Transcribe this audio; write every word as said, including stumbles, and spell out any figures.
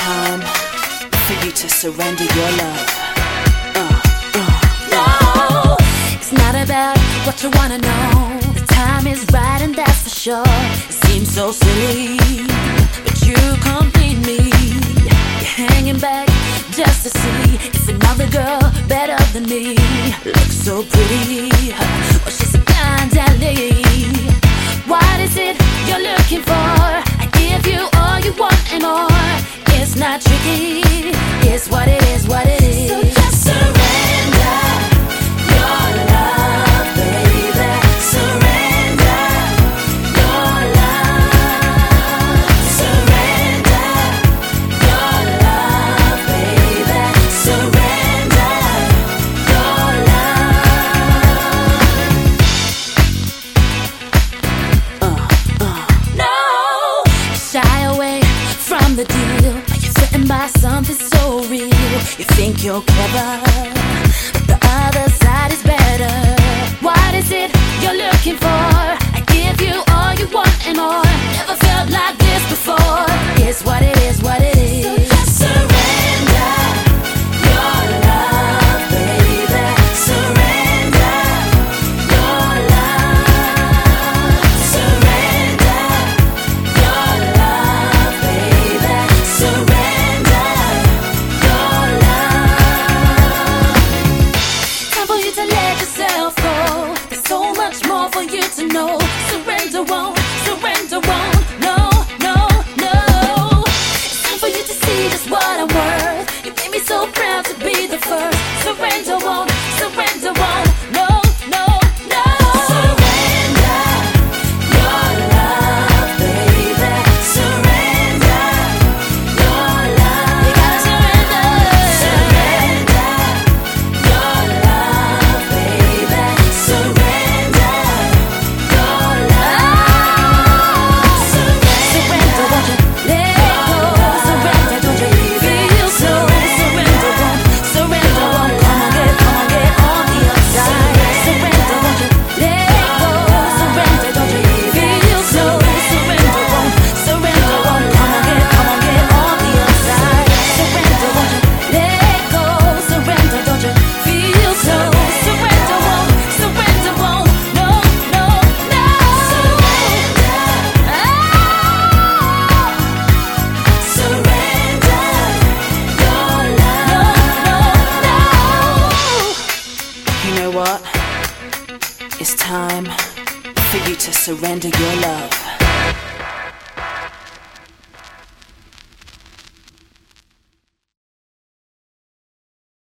time for you to surrender your love. Uh, uh, No, it's not about what you wanna know. The time is right and that's for sure. It seems so silly, but you complete me. You're hanging back just to see if another girl better than me looks so pretty. Well, she's a blind alley. What is it you're looking for? I give you all you want and more. It's not tricky, it's what it is, what it is. So just surrender your love, baby. Surrender your love. Surrender your love, baby. Surrender your love. uh, uh. No, shy away from the deal. You're threatened by something so real. You think you're clever, but the other side is better. What is it you're looking for? I give you all you want and more. Never felt like this before. It's what it is, what it is. So just surrender your love, baby. Surrender your love. Surrender your love, baby. Surrender your love. Time for you to let yourself go. There's so much more for you to know. Surrender won't, surrender won't. No, no, no. It's time for you to see just what I'm worth. You made me so proud to be the first. Surrender won't, surrender won't. No, no, no. Surrender your love, baby. Surrender your love. You gotta surrender. Surrender your love, baby. Surrender your love. Surrender, won't you let go? Surrender, don't you feel so? Surrender, won't, surrender, won't. Come on, get, come on, get on the outside. Surrender, won't you let go? Surrender, don't you feel so? Surrender, won't, surrender, won't. Come on, get, come on, get on the outside. Surrender, won't you let go? Surrender, don't you feel so? Surrender, won't, surrender, won't. No, no, no. Surrender. Surrender your love. No, You know what? It's time for you to surrender your love.